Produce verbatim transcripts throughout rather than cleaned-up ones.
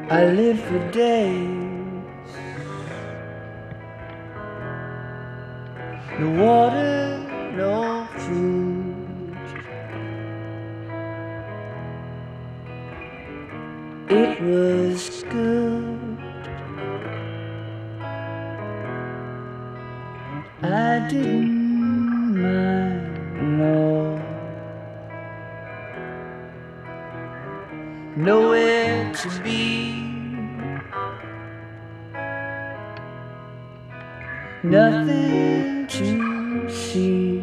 I live for days. No water, no food. It was good. I didn't mind, no. Nowhere to be, nothing to see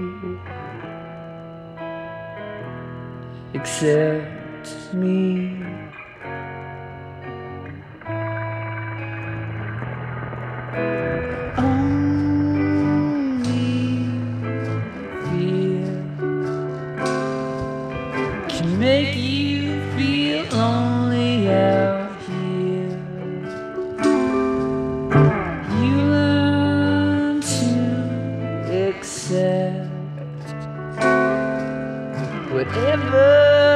except me. Only fear can make you feel lonely out here. You learn to accept whatever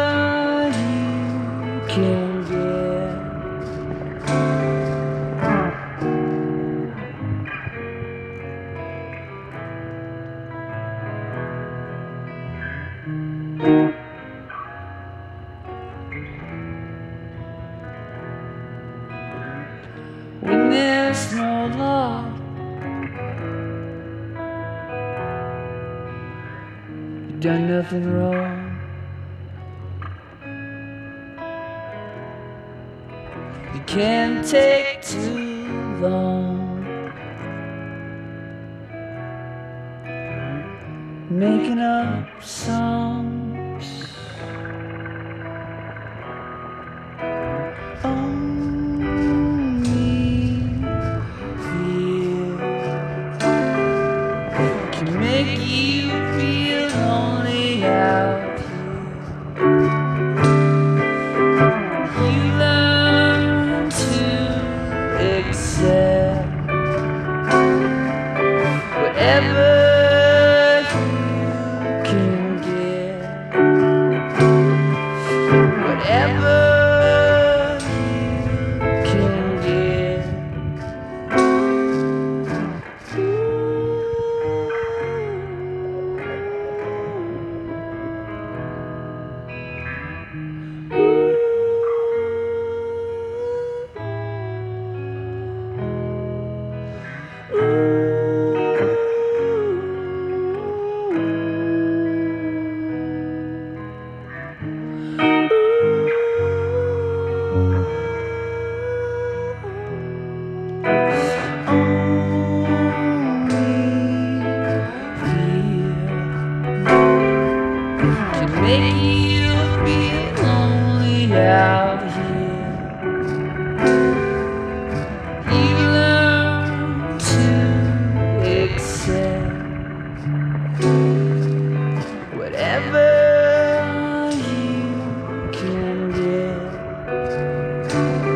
you can get. When there's no law, you've done nothing wrong. You can't take too long making up songs. Only fear can make you feel lonely out here. You learn to accept whatever you can get, whatever you can get. Make you feel lonely out here. You learn to accept whatever you can get.